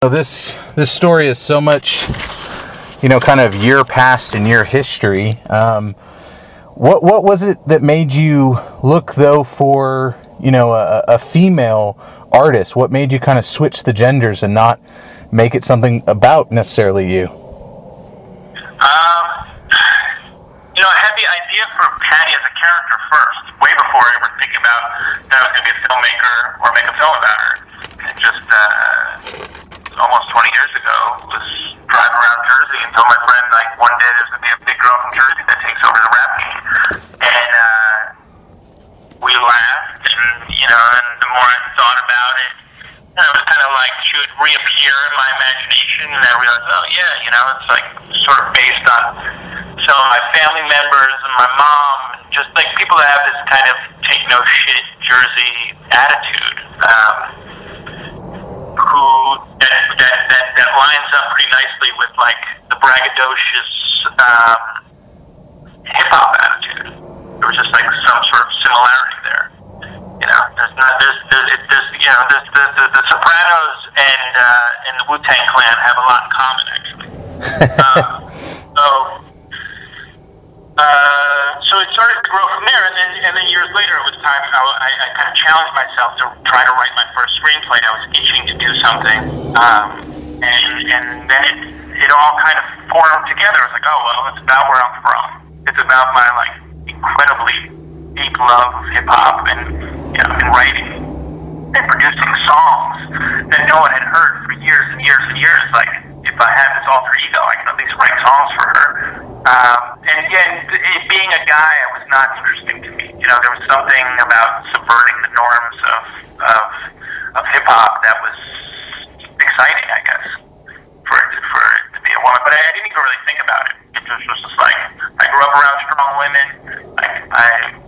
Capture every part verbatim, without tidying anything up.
So this this story is so much, you know, kind of year past in your history. Um, what what was it that made you look though for, you know, a, a female artist? What made you kind of switch the genders and not make it something about necessarily you? Um, you know, I had the idea for Patty as a character first, way before I ever think about that I was going to be a filmmaker or make a film about her. It just, uh, almost twenty years ago, was driving around Jersey and told my friend, like, one day there's going to be a big girl from Jersey that takes over the rap game. And, uh, we laughed, and, you know, and the more I thought about it, you know, it was kind of like she would reappear in my imagination, and I realized, oh, yeah, you know, it's like sort of based on some of my family members and my mom, just like people that have this kind of take no shit Jersey attitude, um, who, that, that, that, that lines up pretty nicely with, like, the braggadocious, um, hip-hop attitude. There was just, like, some sort of similarity there. You know, there's not, there's, there's, it, there's you know, there's, the, the, the Sopranos and, uh, and the Wu-Tang Clan have a lot in common, actually. um, so, uh, so it started to grow from there, and then, and then years later, it was time, I, I, I kind of challenged myself to try to write my first screenplay. I was itching to do something, um, and, and then it, it all kind of formed together. It was like, oh, well, it's about where I'm from. It's about my, like, incredibly deep love of hip-hop and, you know, and writing and producing songs that no one had heard for years and years and years. Like, if I had this alter ego, I could at least write songs for her. Um, and again, it being a guy, it was not interesting to me. You know, there was something about subverting the norms of of, of hip-hop that was exciting, I guess, for it, for it to be a woman. But I, I didn't even really think about it. It just was just like, I grew up around strong women. I, I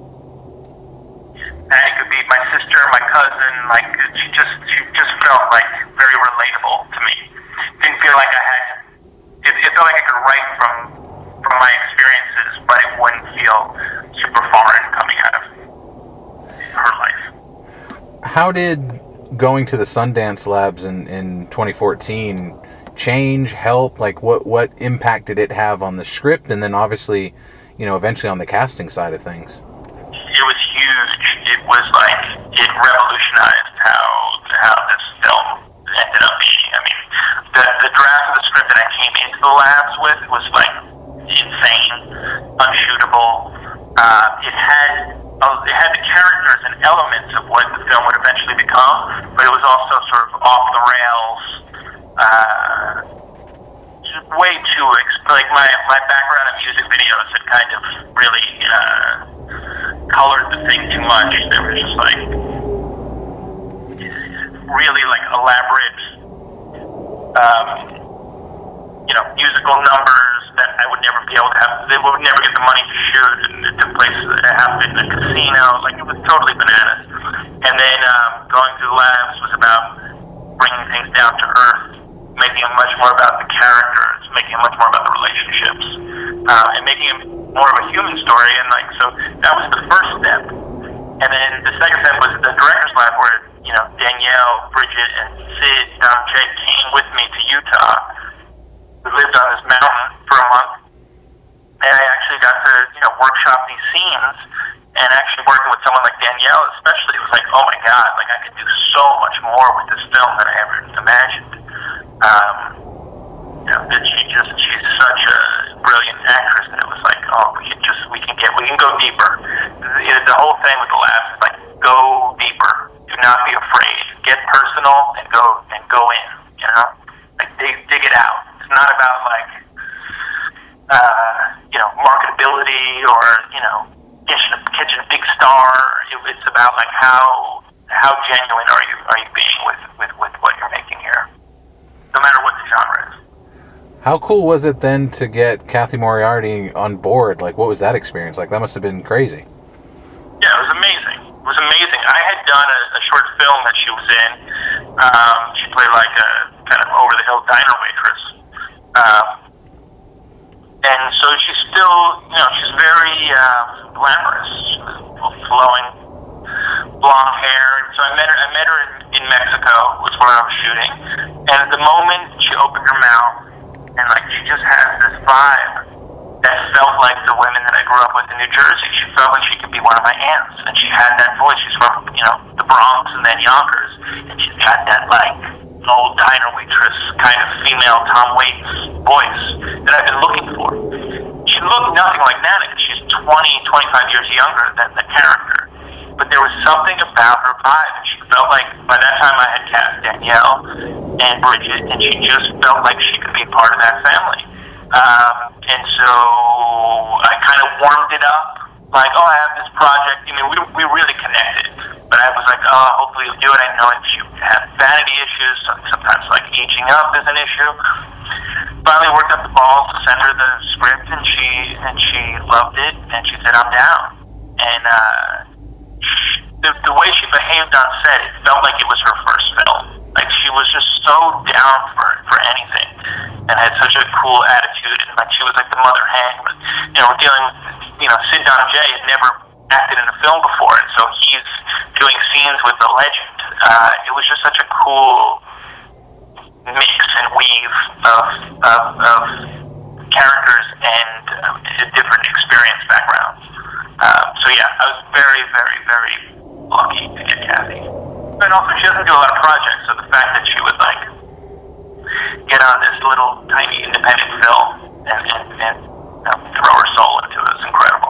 Patty could be my sister, my cousin. Like, she just she just felt like very relatable to me. Didn't feel like I had. It, it felt like I could write from from my experiences, but it wouldn't feel super foreign coming out of her life. How did going to the Sundance Labs in, in twenty fourteen change, help? Like, what what impact did it have on the script, and then obviously, you know, eventually on the casting side of things? It was huge. It was like, it revolutionized how how this film ended up being. I mean, the the draft of the script that I came into the labs with was like insane, unshootable. Uh, it had uh, it had the characters and elements of what the film would eventually become, but it was also sort of off the rails. Uh, way too exp- like my my background in music videos had kind of really uh, colored the thing too much. They were just like really like elaborate, um, you know, musical numbers that I would never be able to have. They would never get the money to shoot, and it took place it happened in a casino. Like, it was totally bananas. And then um, going through the labs was about bringing things down to earth, making it much more about the characters, making it much more about the relationships, uh, and making it more of a human story. And like, so that was the first step. And then the second step was the director's lab, where, you know, Danielle, Bridget, and Sid, Dom Jake came with me to Utah. We lived on this mountain for a month, and I actually got to, you know, workshop these scenes. And actually working with someone like Danielle, especially, it was like, oh my God, like, I could do so much more with this film than I ever imagined. Um, you know, that she just, she's such a brilliant actress that it was like, oh, we can just, we can get, we can go deeper. The, the whole thing with the labs is like, go deeper. Do not be afraid. Get personal and go, and go in, you know? Like, dig, dig it out. It's not about, like, uh, you know, marketability or, you know, catching a, catching a big star. It, it's about, like, how, how genuine are you, are you being with, with, with what you're making here? No matter what the genre is. How cool was it then to get Cathy Moriarty on board? Like, what was that experience like? That must have been crazy. Yeah, it was amazing. It was amazing. I had done a, a short film that she was in. Um, she played like a kind of over-the-hill diner waitress. Um, and so she's still, you know, she's very um, glamorous. She was flowing blonde hair. And so I met her. I met her in, in Mexico, was where I was shooting. And the moment she opened her mouth, and like she just has this vibe that felt like the women that I grew up with in New Jersey. She felt like she could be one of my aunts, and she had that voice. She's from, you know, the Bronx and then Yonkers, and she's got that like old diner waitress kind of female Tom Waits voice that I've been looking for. She looked nothing like Nana because she's twenty, twenty-five years younger than the character. But there was something about her vibe, and she felt like, by that time I had cast Danielle and Bridget, and she just felt like she could be part of that family. Um, and so I kind of warmed it up, like, oh, I have this project. I mean, we we really connected. But I was like, oh, hopefully you'll do it. I know she had vanity issues, so sometimes like aging up is an issue. Finally worked up the balls to send her the script, and she and she loved it, and she said, I'm down. And uh, the, the way she behaved on set, it felt like it was her first film. Like, she was just so down for for anything, and had such a cool attitude, and like she was like the mother hen. But you know, we're dealing with, you know, Sid Don J had never acted in a film before, and so he's doing scenes with the legend. Uh, it was just such a cool mix and weave of of, of characters and uh, different experience backgrounds. Um, so yeah, I was very, very, very lucky to get Kathy. And also, she doesn't do a lot of projects, so the fact that she would like get on this little tiny independent film and, and, and you know, throw her soul into it is incredible.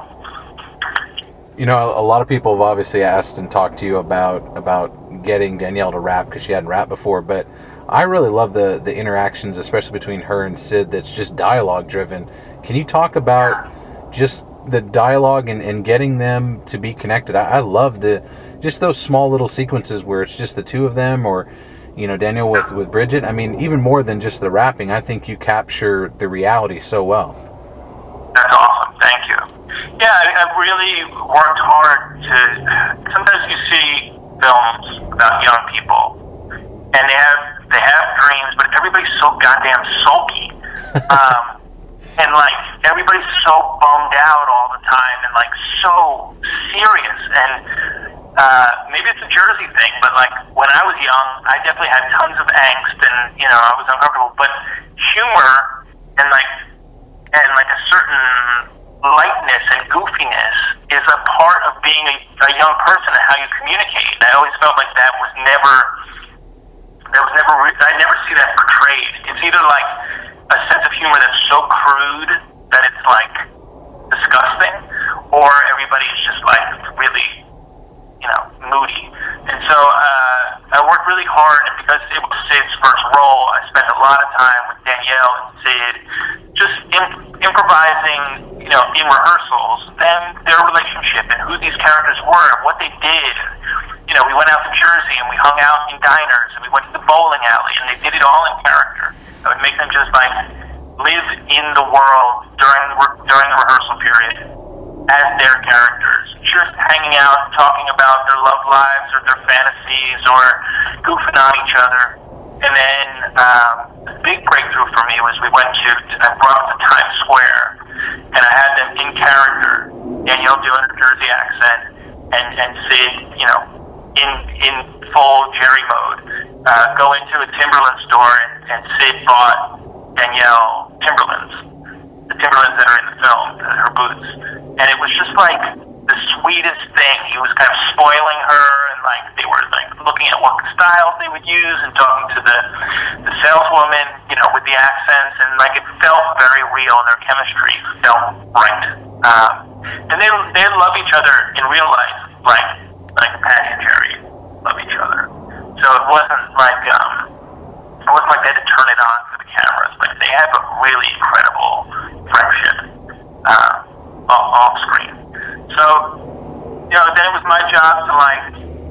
You know, a lot of people have obviously asked and talked to you about about getting Danielle to rap because she hadn't rapped before, but I really love the the interactions, especially between her and Sid, that's just dialogue driven. Can you talk about just the dialogue and, and getting them to be connected? I, I love the just those small little sequences where it's just the two of them, or you know, Danielle with, with Bridget. I mean, even more than just the rapping, I think you capture the reality so well. That's awesome. Thank you. Yeah, I, I've really worked hard to. Sometimes you see films about young people, and they have they have dreams, but everybody's so goddamn sulky, um, and like everybody's so bummed out all the time, and like so serious. And uh, maybe it's a Jersey thing, but like when I was young, I definitely had tons of angst, and you know, I was uncomfortable. But humor and like and like a certain lightness and goofiness is a part of being a, a young person and how you communicate. And I always felt like that was never, that was never, I never see that portrayed. It's either like a sense of humor that's so crude that it's like disgusting, or everybody's just like really, you know, moody. And so uh, I worked really hard, and because it was Sid's first role, I spent a lot of time with Danielle and Sid, just imp- improvising, you know, in rehearsals, them, their relationship, and who these characters were, and what they did. You know, we went out to Jersey, and we hung out in diners, and we went to the bowling alley, and they did it all in character. I would make them just like live in the world during the re- during the rehearsal period as their characters, just hanging out, talking about their love lives or their fantasies, or goofing on each other. And then um, the big breakthrough for me was we went to, I brought them to Times Square, and I had them in character, Danielle doing her Jersey accent, and, and Sid, you know, in in full Jerry mode, uh, go into a Timberland store, and, and Sid bought Danielle Timberlands, the Timberlands that are in the film, her boots. And it was just like the sweetest thing. He was kind of spoiling her, and like they were like looking at what styles they would use, and talking to the the saleswoman, you know, with the accents, and like it felt very real. Their chemistry felt right, um, and they they love each other in real life, like like Patty and Jerry love each other. So it wasn't like um, it wasn't like they had to turn it on for the cameras. Like they have a really incredible friendship. Uh, off screen. So, you know, then it was my job to like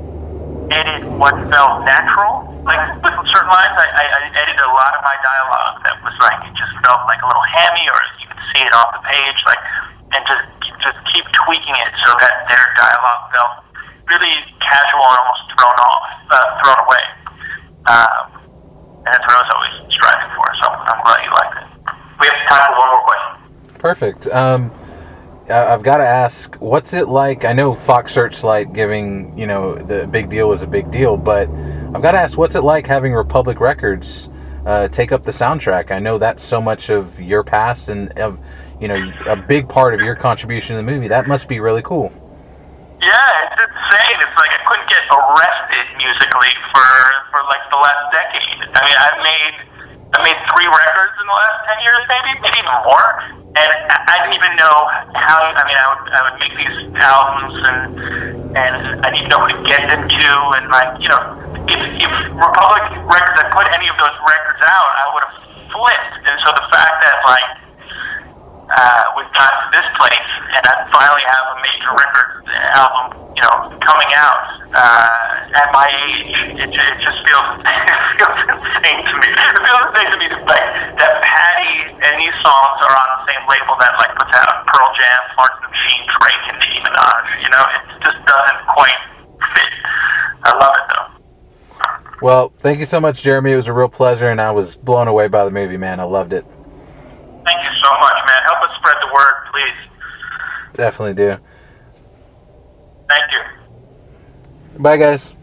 edit what felt natural. Like with certain lines, I, I, I edited a lot of my dialogue that was like, it just felt like a little hammy, or you could see it off the page, like, and just just keep tweaking it so that their dialogue felt really casual and almost thrown off, uh, thrown away. Um, and that's what I was always striving for. So I'm glad you liked it. We have time for one more question. Perfect. Um, I've got to ask, what's it like? I know Fox Searchlight giving, you know, the big deal is a big deal, but I've got to ask, what's it like having Republic Records uh, take up the soundtrack. I know that's so much of your past and of, you know, a big part of your contribution to the movie. That must be really cool. Yeah, it's insane. It's like I couldn't get arrested musically for for like the last decade. I mean, I've made I made three records in the last ten years, maybe, maybe even more. And I, I didn't even know how. I mean, I would I would make these albums, and and I didn't know who to get them to, and like you know, if if Republic Records had put any of those records out, I would have flipped. And so the fact that like uh, we've got to this place, and I finally have a major record album, you know, coming out uh, at my age, it, it just feels it feels insane to me. It feels insane to me that, like, that Patty and these songs are on the same label that like puts out Pearl Jam, Florence and the Machine, Drake, and Nicki Minaj. You know, it just doesn't quite fit. I love it though. Well, thank you so much, Jeremy. It was a real pleasure, and I was blown away by the movie, man. I loved it. Thank you so much, man. Help us spread the word, please. Definitely do. Thank you. Bye, guys.